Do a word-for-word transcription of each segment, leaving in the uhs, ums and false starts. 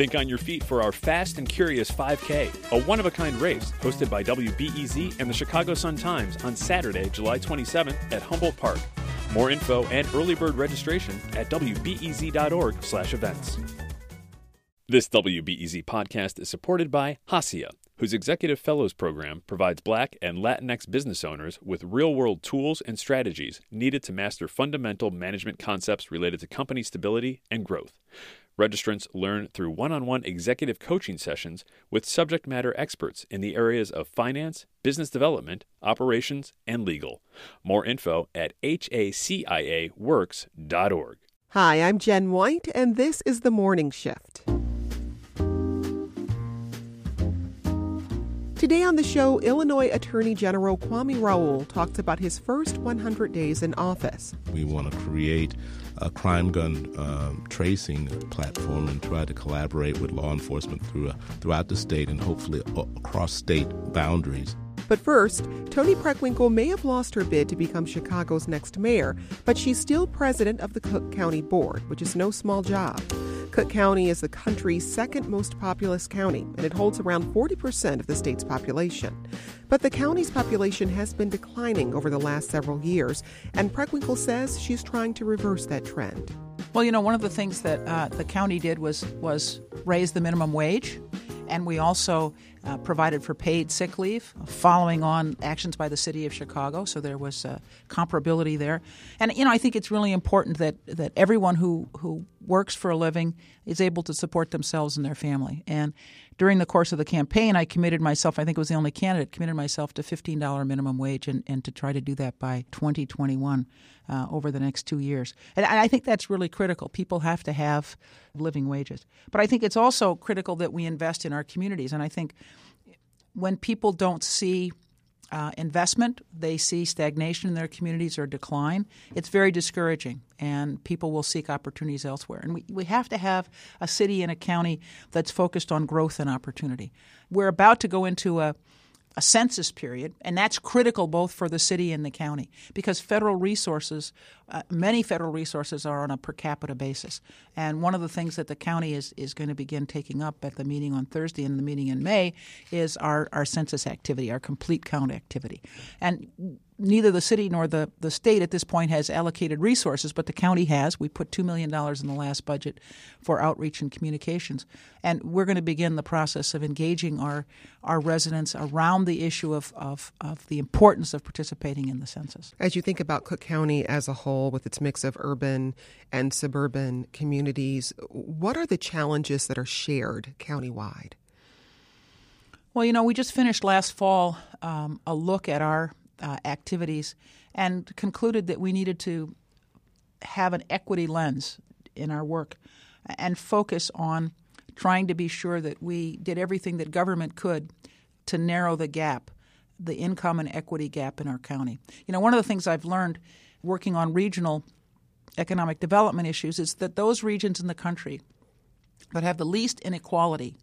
Think on your feet for our Fast and Curious five K, a one-of-a-kind race hosted by W B E Z and the Chicago Sun-Times on Saturday, July twenty-seventh at Humboldt Park. More info and early bird registration at w b e z dot org slash events. This W B E Z podcast is supported by Hacia, whose Executive Fellows Program provides Black and Latinx business owners with real-world tools and strategies needed to master fundamental management concepts related to company stability and growth. Registrants learn through one-on-one executive coaching sessions with subject matter experts in the areas of finance, business development, operations, and legal. More info at hacia works dot org. Hi, I'm Jen White, and this is The Morning Shift. Today on the show, Illinois Attorney General Kwame Raoul talks about his first one hundred days in office. We want to create a crime gun um, tracing platform and try to collaborate with law enforcement through, throughout the state and hopefully across state boundaries. But first, Toni Preckwinkle may have lost her bid to become Chicago's next mayor, but she's still president of the Cook County Board, which is no small job. Cook County is the country's second most populous county, and it holds around forty percent of the state's population. But the county's population has been declining over the last several years, and Preckwinkle says she's trying to reverse that trend. Well, you know, one of the things that uh, the county did was was raise the minimum wage, and we also uh, provided for paid sick leave following on actions by the city of Chicago, so there was uh, comparability there. And, you know, I think it's really important that, that everyone who, who works for a living is able to support themselves and their family. And during the course of the campaign, I committed myself, I think it was the only candidate, committed myself to fifteen dollars minimum wage and, and to try to do that by twenty twenty-one uh, over the next two years. And I think that's really critical. People have to have living wages. But I think it's also critical that we invest in our communities. And I think when people don't see Uh, investment, they see stagnation in their communities or decline, it's very discouraging, and people will seek opportunities elsewhere. And we, we have to have a city and a county that's focused on growth and opportunity. We're about to go into a, a census period, and that's critical both for the city and the county because federal resources, uh, many federal resources are on a per capita basis. And one of the things that the county is, is going to begin taking up at the meeting on Thursday and the meeting in May is our, our census activity, our complete count activity. And neither the city nor the, the state at this point has allocated resources, but the county has. We put two million dollars in the last budget for outreach and communications. And we're going to begin the process of engaging our, our residents around the issue of, of, of the importance of participating in the census. As you think about Cook County as a whole with its mix of urban and suburban communities, what are the challenges that are shared countywide? Well, you know, we just finished last fall um, a look at our Uh, activities and concluded that we needed to have an equity lens in our work and focus on trying to be sure that we did everything that government could to narrow the gap, the income and equity gap in our county. You know, one of the things I've learned working on regional economic development issues is that those regions in the country that have the least inequality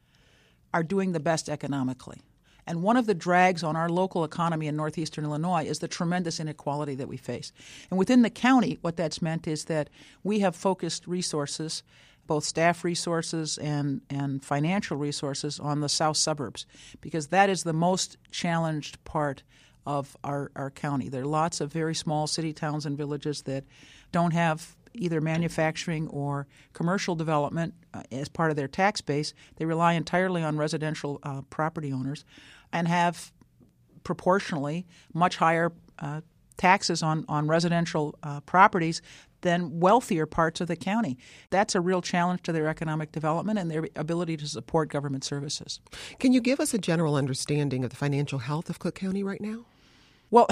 are doing the best economically. And one of the drags on our local economy in northeastern Illinois is the tremendous inequality that we face. And within the county, what that's meant is that we have focused resources, both staff resources and, and financial resources, on the south suburbs, because that is the most challenged part of our, our county. There are lots of very small city towns and villages that don't have either manufacturing or commercial development uh, as part of their tax base. They rely entirely on residential uh, property owners and have proportionally much higher uh, taxes on, on residential uh, properties than wealthier parts of the county. That's a real challenge to their economic development and their ability to support government services. Can you give us a general understanding of the financial health of Cook County right now? Well,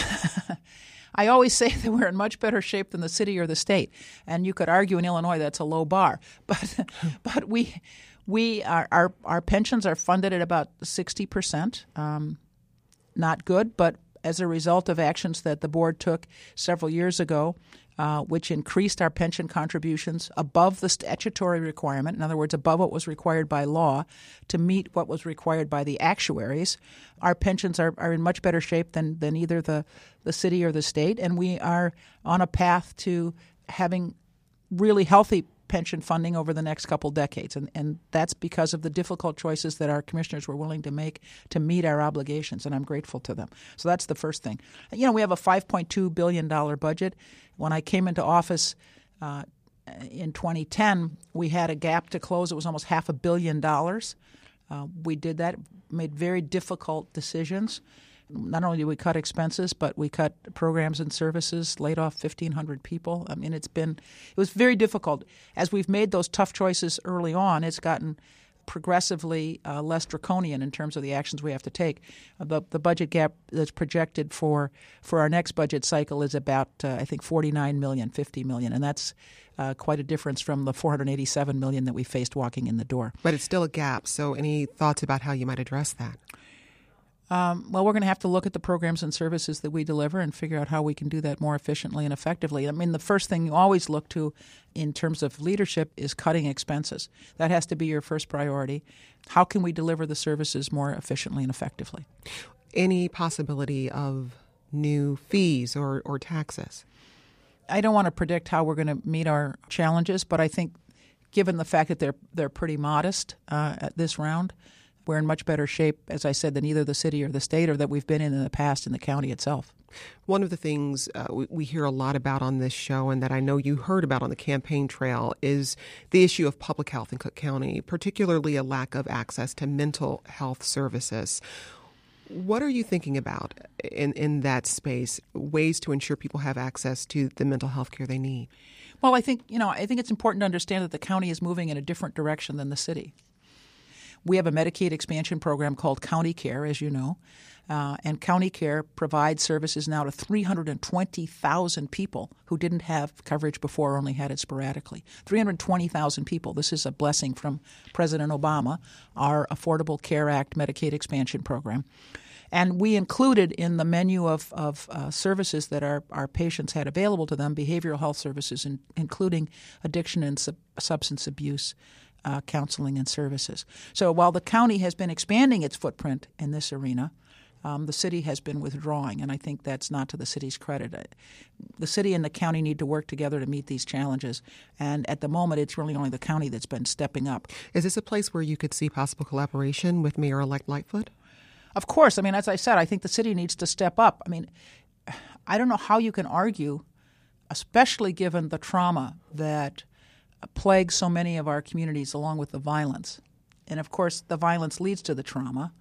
I always say that we're in much better shape than the city or the state, and you could argue in Illinois that's a low bar. But but we we are, our our pensions are funded at about sixty percent. Um, not good, but as a result of actions that the board took several years ago, uh, which increased our pension contributions above the statutory requirement, in other words, above what was required by law, to meet what was required by the actuaries, our pensions are, are in much better shape than, than either the, the city or the state, and we are on a path to having really healthy pension funding over the next couple decades. And, and that's because of the difficult choices that our commissioners were willing to make to meet our obligations, and I'm grateful to them. So that's the first thing. You know, we have a five point two billion dollars budget. When I came into office uh, in twenty ten, we had a gap to close. It was almost half a billion dollars. Uh, we did that, made very difficult decisions. Not only did we cut expenses, but we cut programs and services, laid off fifteen hundred people. I mean, it's been it was very difficult. As we've made those tough choices early on, it's gotten progressively uh, less draconian in terms of the actions we have to take. Uh, the, the budget gap that's projected for for our next budget cycle is about, uh, I think, forty-nine million dollars, fifty million dollars, and that's uh, quite a difference from the four hundred eighty-seven million dollars that we faced walking in the door. But it's still a gap, so any thoughts about how you might address that? Um, well, we're going to have to look at the programs and services that we deliver and figure out how we can do that more efficiently and effectively. I mean, the first thing you always look to in terms of leadership is cutting expenses. That has to be your first priority. How can we deliver the services more efficiently and effectively? Any possibility of new fees or, or taxes? I don't want to predict how we're going to meet our challenges, but I think given the fact that they're they're pretty modest uh, at this round, we're in much better shape, as I said, than either the city or the state or that we've been in in the past in the county itself. One of the things uh, we, we hear a lot about on this show and that I know you heard about on the campaign trail is the issue of public health in Cook County, particularly a lack of access to mental health services. What are you thinking about in, in that space, ways to ensure people have access to the mental health care they need? Well, I think, you know, I think it's important to understand that the county is moving in a different direction than the city. We have a Medicaid expansion program called County Care, as you know, uh, and County Care provides services now to three hundred twenty thousand people who didn't have coverage before or only had it sporadically. three hundred twenty thousand people. This is a blessing from President Obama, our Affordable Care Act Medicaid expansion program. And we included in the menu of, of uh, services that our, our patients had available to them behavioral health services, in, including addiction and sub- substance abuse Uh, counseling and services. So while the county has been expanding its footprint in this arena, um, the city has been withdrawing, and I think that's not to the city's credit. Uh, the city and the county need to work together to meet these challenges, and at the moment it's really only the county that's been stepping up. Is this a place where you could see possible collaboration with Mayor-elect Lightfoot? Of course. I mean, as I said, I think the city needs to step up. I mean, I don't know how you can argue, especially given the trauma that plagues so many of our communities along with the violence. And of course, the violence leads to the trauma.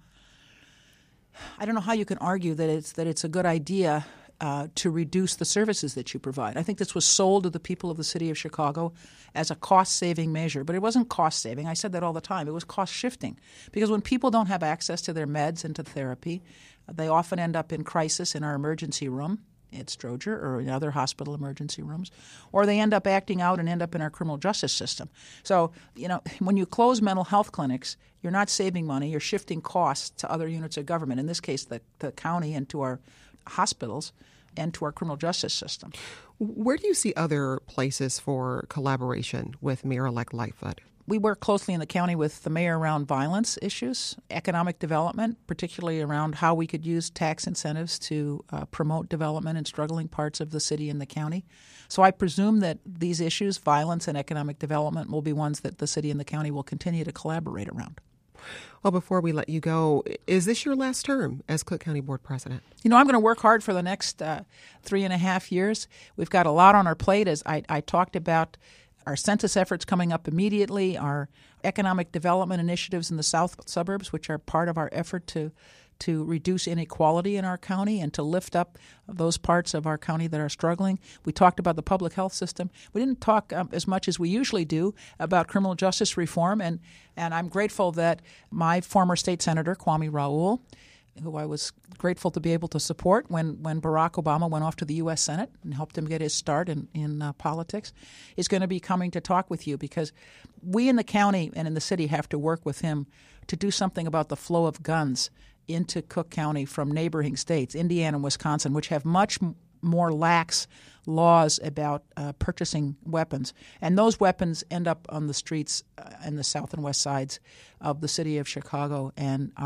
I don't know how you can argue that it's that it's a good idea uh, to reduce the services that you provide. I think this was sold to the people of the city of Chicago as a cost-saving measure, but it wasn't cost-saving. I said that all the time. It was cost-shifting because when people don't have access to their meds and to therapy, they often end up in crisis in our emergency room at Stroger or in other hospital emergency rooms, or they end up acting out and end up in our criminal justice system. So, you know, when you close mental health clinics, you're not saving money, you're shifting costs to other units of government, in this case the, the county and to our hospitals and to our criminal justice system. Where do you see other places for collaboration with Mayor-elect Lightfoot? We work closely in the county with the mayor around violence issues, economic development, particularly around how we could use tax incentives to uh, promote development in struggling parts of the city and the county. So I presume that these issues, violence and economic development, will be ones that the city and the county will continue to collaborate around. Well, before we let you go, is this your last term as Cook County Board President? You know, I'm going to work hard for the next uh, three and a half years. We've got a lot on our plate, as I, I talked about. Our census efforts coming up immediately, our economic development initiatives in the south suburbs, which are part of our effort to to reduce inequality in our county and to lift up those parts of our county that are struggling. We talked about the public health system. We didn't talk um, as much as we usually do about criminal justice reform, and, and I'm grateful that my former state senator, Kwame Raoul, who I was grateful to be able to support when, when Barack Obama went off to the U S Senate and helped him get his start in, in uh, politics, is going to be coming to talk with you, because we in the county and in the city have to work with him to do something about the flow of guns into Cook County from neighboring states, Indiana and Wisconsin, which have much m- more lax laws about uh, purchasing weapons. And those weapons end up on the streets uh, in the south and west sides of the city of Chicago and are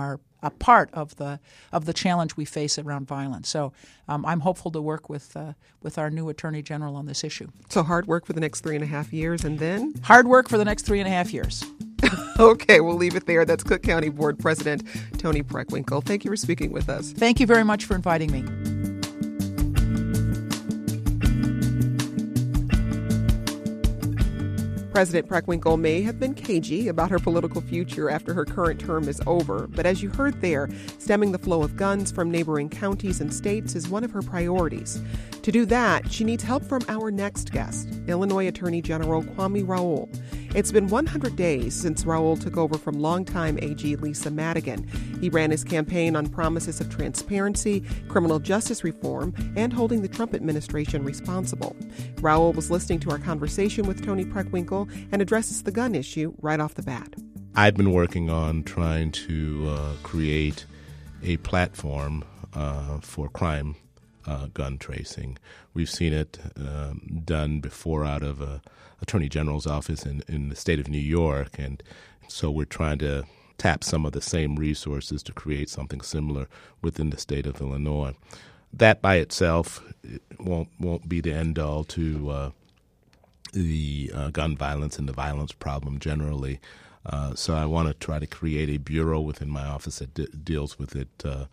a part of the of the challenge we face around violence. So um, I'm hopeful to work with uh, with our new Attorney General on this issue. So hard work for the next three and a half years, and then? Hard work for the next three and a half years. Okay, we'll leave it there. That's Cook County Board President Toni Preckwinkle. Thank you for speaking with us. Thank you very much for inviting me. President Preckwinkle may have been cagey about her political future after her current term is over, but as you heard there, stemming the flow of guns from neighboring counties and states is one of her priorities. To do that, she needs help from our next guest, Illinois Attorney General Kwame Raoul. It's been one hundred days since Raoul took over from longtime A G Lisa Madigan. He ran his campaign on promises of transparency, criminal justice reform, and holding the Trump administration responsible. Raoul was listening to our conversation with Toni Preckwinkle and addresses the gun issue right off the bat. I've been working on trying to uh, create a platform uh, for crime uh, gun tracing. We've seen it um, done before out of a Attorney General's office in, in the state of New York, and so we're trying to tap some of the same resources to create something similar within the state of Illinois. That by itself won't won't be the end all to uh, the uh, gun violence and the violence problem generally. Uh, so I want to try to create a bureau within my office that de- deals with it uh,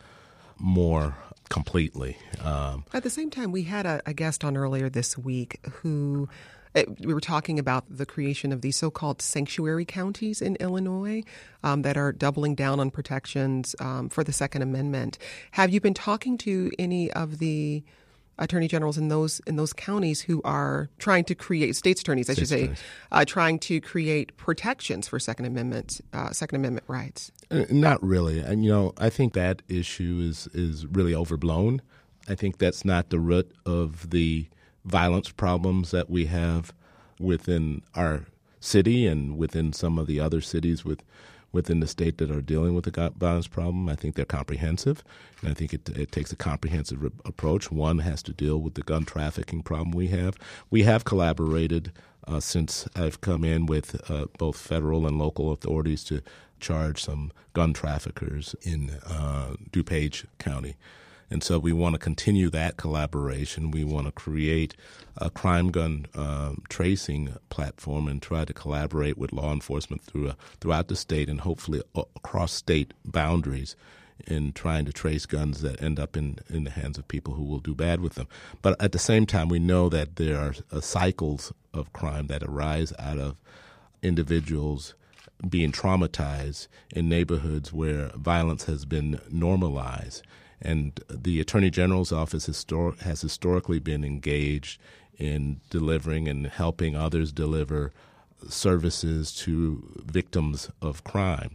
more completely. Um, At the same time, we had a, a guest on earlier this week who it, we were talking about the creation of these so-called sanctuary counties in Illinois um, that are doubling down on protections um, for the Second Amendment. Have you been talking to any of the attorney generals in those in those counties who are trying to create states attorneys, I should say, uh, trying to create protections for Second Amendment uh, Second Amendment rights? Uh, not really, and you know, I think that issue is is really overblown. I think that's not the root of the violence problems that we have within our city and within some of the other cities with. within the state that are dealing with the gun violence problem. I think they're comprehensive, and I think it, it takes a comprehensive re- approach. One has to deal with the gun trafficking problem we have. We have collaborated uh, since I've come in with uh, both federal and local authorities to charge some gun traffickers in uh, DuPage County. And so we want to continue that collaboration. We want to create a crime gun uh, tracing platform and try to collaborate with law enforcement through, uh, throughout the state and hopefully across state boundaries in trying to trace guns that end up in, in the hands of people who will do bad with them. But at the same time, we know that there are uh, cycles of crime that arise out of individuals being traumatized in neighborhoods where violence has been normalized. And the Attorney General's office histor- has historically been engaged in delivering and helping others deliver services to victims of crime.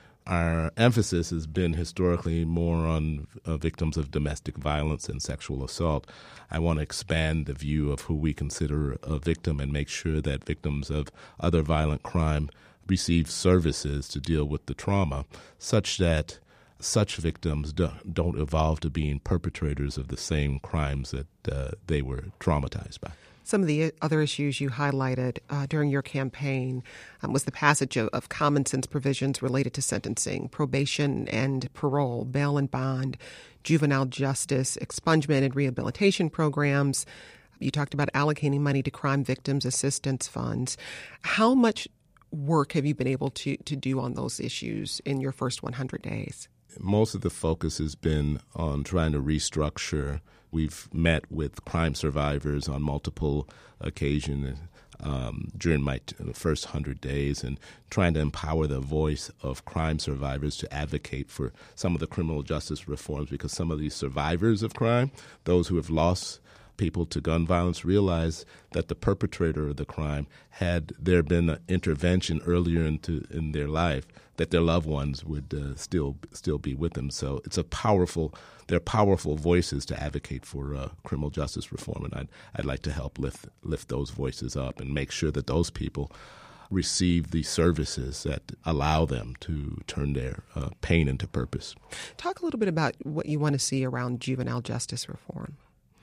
Our emphasis has been historically more on uh, victims of domestic violence and sexual assault. I want to expand the view of who we consider a victim and make sure that victims of other violent crime receive services to deal with the trauma, such that such victims do, don't evolve to being perpetrators of the same crimes that uh, they were traumatized by. Some of the other issues you highlighted uh, during your campaign um, was the passage of, of common sense provisions related to sentencing, probation and parole, bail and bond, juvenile justice, expungement and rehabilitation programs. You talked about allocating money to crime victims assistance funds. How much work have you been able to, to do on those issues in your first one hundred days? Most of the focus has been on trying to restructure. We've met with crime survivors on multiple occasions um, during my t- first one hundred days and trying to empower the voice of crime survivors to advocate for some of the criminal justice reforms, because some of these survivors of crime, those who have lost people to gun violence, realize that the perpetrator of the crime, had there been an intervention earlier into in their life, that their loved ones would uh, still still be with them. So it's a powerful, they're powerful voices to advocate for uh, criminal justice reform, and I'd I'd like to help lift lift those voices up and make sure that those people receive the services that allow them to turn their uh, pain into purpose. Talk a little bit about what you want to see around juvenile justice reform.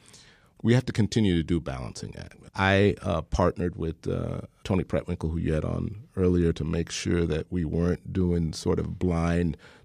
We have to continue to do balancing act. I uh, partnered with uh, Toni Preckwinkle, who you had on earlier, to make sure that we weren't doing sort of blind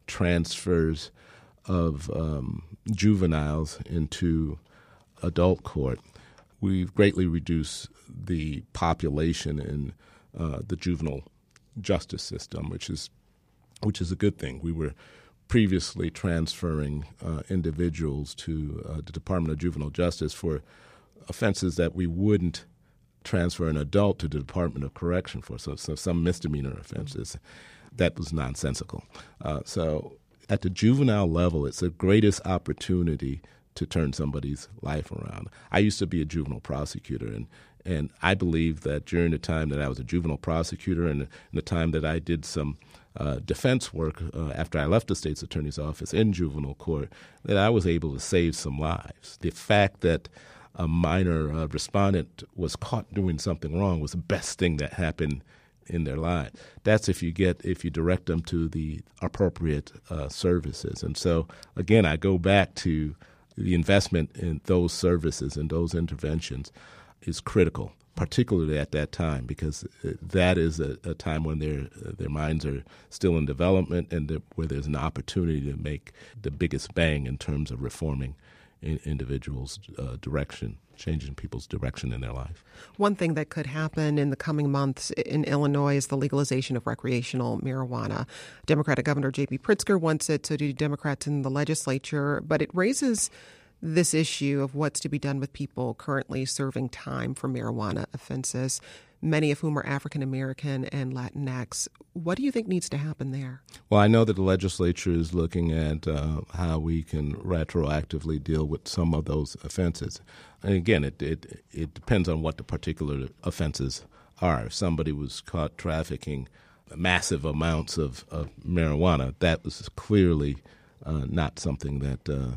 transfers of um, juveniles into adult court, we've greatly reduced the population in uh, the juvenile justice system, which is which is a good thing. We were previously transferring uh, individuals to uh, the Department of Juvenile Justice for offenses that we wouldn't transfer an adult to the Department of Correction for, so, so some misdemeanor offenses. That was nonsensical. Uh, so at the juvenile level, it's the greatest opportunity to turn somebody's life around. I used to be a juvenile prosecutor, and and I believe that during the time that I was a juvenile prosecutor and the time that I did some uh, defense work uh, after I left the state's attorney's office in juvenile court, that I was able to save some lives. The fact that a minor uh, respondent was caught doing something wrong was the best thing that happened in their life. That's if you get if you direct them to the appropriate uh, services. And so, again, I go back to the investment in those services and those interventions is critical, particularly at that time, because that is a, a time when their their minds are still in development and the, where there's an opportunity to make the biggest bang in terms of reforming in, individuals' uh, direction, changing people's direction in their life. One thing that could happen in the coming months in Illinois is the legalization of recreational marijuana. Democratic Governor J B Pritzker wants it, so do Democrats in the legislature, but it raises this issue of what's to be done with people currently serving time for marijuana offenses, many of whom are African American and Latinx. What do you think needs to happen there? Well, I know that the legislature is looking at uh, how we can retroactively deal with some of those offenses. And again, it, it it depends on what the particular offenses are. If somebody was caught trafficking massive amounts of, of marijuana, that was clearly uh, not something that uh,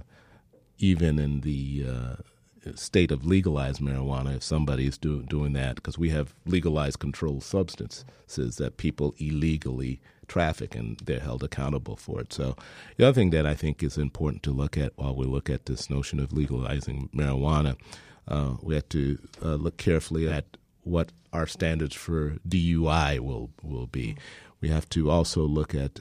even in the uh, state of legalized marijuana, if somebody is do, doing that, because we have legalized controlled substances that people illegally traffic and they're held accountable for it. So the other thing that I think is important to look at while we look at this notion of legalizing marijuana, uh, we have to uh, look carefully at what our standards for D U I will, will be. We have to also look at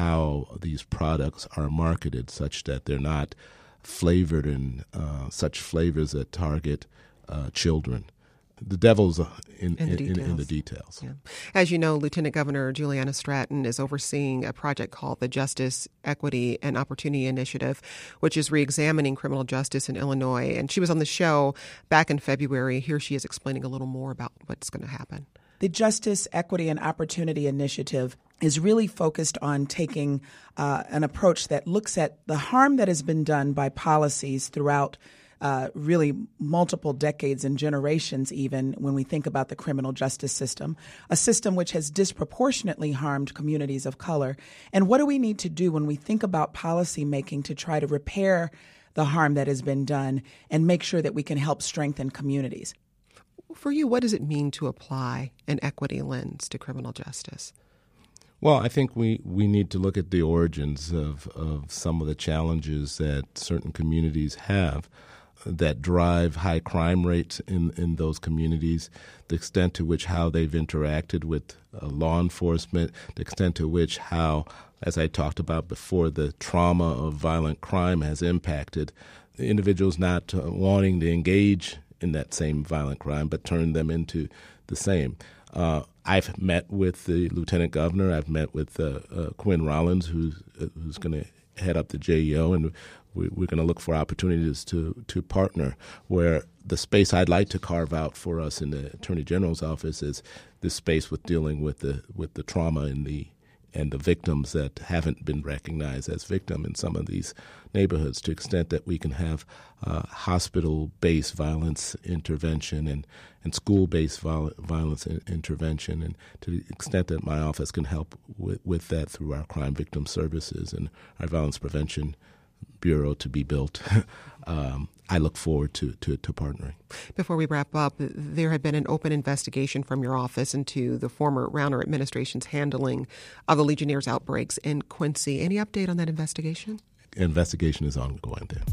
how these products are marketed such that they're not flavored in uh, such flavors that target uh, children. The devil's in, in, in, in the details. Yeah. As you know, Lieutenant Governor Juliana Stratton is overseeing a project called the Justice, Equity, and Opportunity Initiative, which is reexamining criminal justice in Illinois. And she was on the show back in February. Here she is explaining a little more about what's going to happen. The Justice, Equity, and Opportunity Initiative is really focused on taking uh, an approach that looks at the harm that has been done by policies throughout uh, really multiple decades and generations, even when we think about the criminal justice system, a system which has disproportionately harmed communities of color. And what do we need to do when we think about policy making to try to repair the harm that has been done and make sure that we can help strengthen communities? For you, what does it mean to apply an equity lens to criminal justice? Well, I think we, we need to look at the origins of, of some of the challenges that certain communities have that drive high crime rates in, in those communities, the extent to which how they've interacted with uh, law enforcement, the extent to which how, as I talked about before, the trauma of violent crime has impacted the individuals not uh, wanting to engage in that same violent crime, but turn them into the same. Uh, I've met with the lieutenant governor. I've met with uh, uh, Quinn Rollins, who's uh, who's going to head up the J E O, and we, we're going to look for opportunities to to partner. Where the space I'd like to carve out for us in the Attorney General's office is this space with dealing with the with the trauma and the and the victims that haven't been recognized as victims in some of these neighborhoods, to the extent that we can have uh, hospital-based violence intervention and, and school-based viol- violence in- intervention, and to the extent that my office can help with, with that through our crime victim services and our violence prevention bureau to be built. um, I look forward to, to, to partnering. Before we wrap up, there had been an open investigation from your office into the former Rauner administration's handling of the Legionnaires' outbreaks in Quincy. Any update on that investigation? The investigation is ongoing there.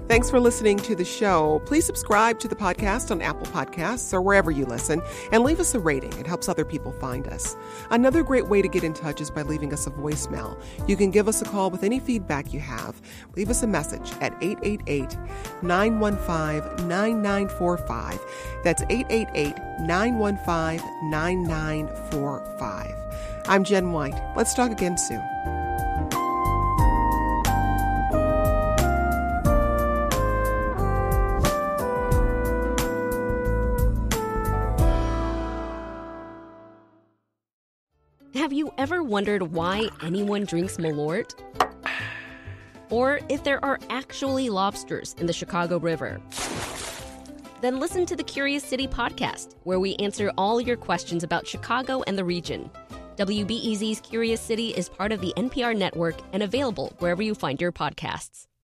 Thanks for listening to the show. Please subscribe to the podcast on Apple Podcasts or wherever you listen, and leave us a rating. It helps other people find us. Another great way to get in touch is by leaving us a voicemail. You can give us a call with any feedback you have. Leave us a message at eight eight eight, nine one five, nine nine four five. That's eight eight eight, nine one five, nine nine four five. I'm Jen White. Let's talk again soon. Have you ever wondered why anyone drinks Malort? Or if there are actually lobsters in the Chicago River? Then listen to the Curious City podcast, where we answer all your questions about Chicago and the region. W B E Z's Curious City is part of the N P R network and available wherever you find your podcasts.